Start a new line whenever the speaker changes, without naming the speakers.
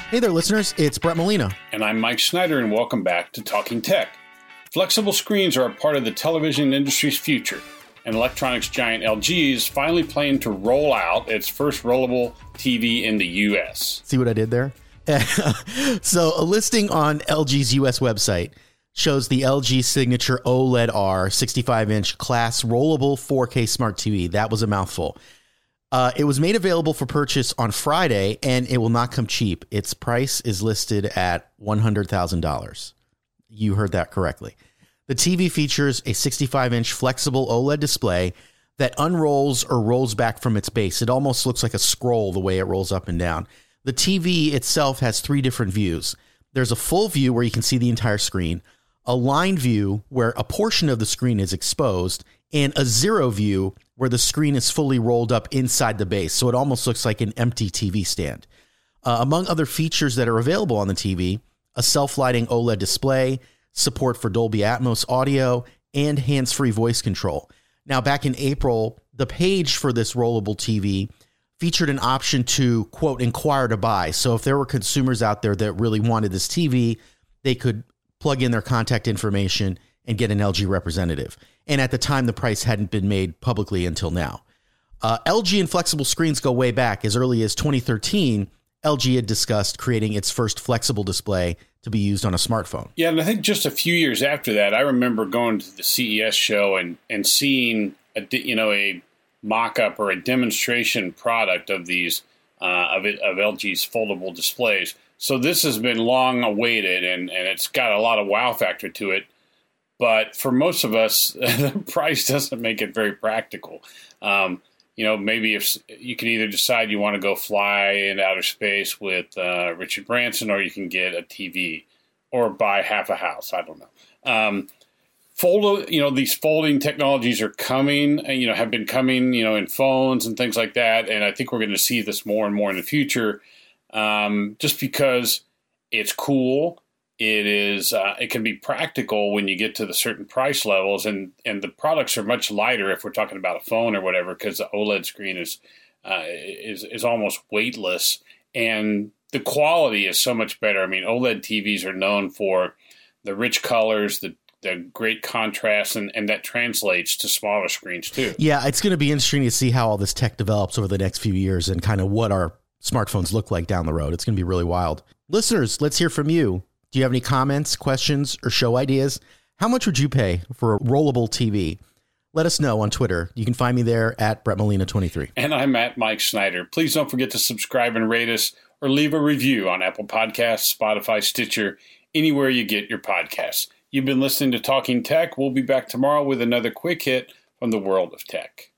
Hey there, listeners. It's Brett Molina.
And I'm Mike Schneider, and welcome back to Talking Tech. Flexible screens are a part of the television industry's future, and electronics giant LG is finally planning to roll out its first rollable TV in the U.S.
See what I did there? So a listing on LG's U.S. website shows the LG Signature OLED R 65-inch class rollable 4K smart TV. That was a mouthful. It was made available for purchase on Friday, and it will not come cheap. Its price is listed at $100,000. You heard that correctly. The TV features a 65-inch flexible OLED display that unrolls or rolls back from its base. It almost looks like a scroll the way it rolls up and down. The TV itself has three different views. There's a full view where you can see the entire screen, a line view where a portion of the screen is exposed, and a zero view where the screen is fully rolled up inside the base. So it almost looks like an empty TV stand. Among other features that are available on the TV, a self-lighting OLED display, support for Dolby Atmos audio, and hands-free voice control. Now, back in April, the page for this rollable TV featured an option to, quote, inquire to buy. So if there were consumers out there that really wanted this TV, they could plug in their contact information and get an LG representative. And at the time, the price hadn't been made publicly until now. LG and flexible screens go way back. As early as 2013, LG had discussed creating its first flexible display to be used on a smartphone.
Yeah, and I think just a few years after that, I remember going to the CES show and seeing a mock-up or a demonstration product of these of LG's foldable displays. So this has been long awaited, and it's got a lot of wow factor to it. But for most of us, the price doesn't make it very practical. Maybe if you can either decide you want to go fly in outer space with Richard Branson, or you can get a TV or buy half a house. I don't know. These folding technologies are coming, have been coming, in phones and things like that. And I think we're going to see this more and more in the future, just because it's cool. It can be practical when you get to the certain price levels, and the products are much lighter if we're talking about a phone or whatever, because the OLED screen is almost weightless, and the quality is so much better. I mean, OLED TVs are known for the rich colors, the great contrast, and that translates to smaller screens too.
Yeah, it's going to be interesting to see how all this tech develops over the next few years and kind of what our smartphones look like down the road. It's going to be really wild. Listeners, let's hear from you. Do you have any comments, questions, or show ideas? How much would you pay for a rollable TV? Let us know on Twitter. You can find me there at BrettMolina23.
And I'm at Mike Schneider. Please don't forget to subscribe and rate us, or leave a review on Apple Podcasts, Spotify, Stitcher, anywhere you get your podcasts. You've been listening to Talking Tech. We'll be back tomorrow with another quick hit from the world of tech.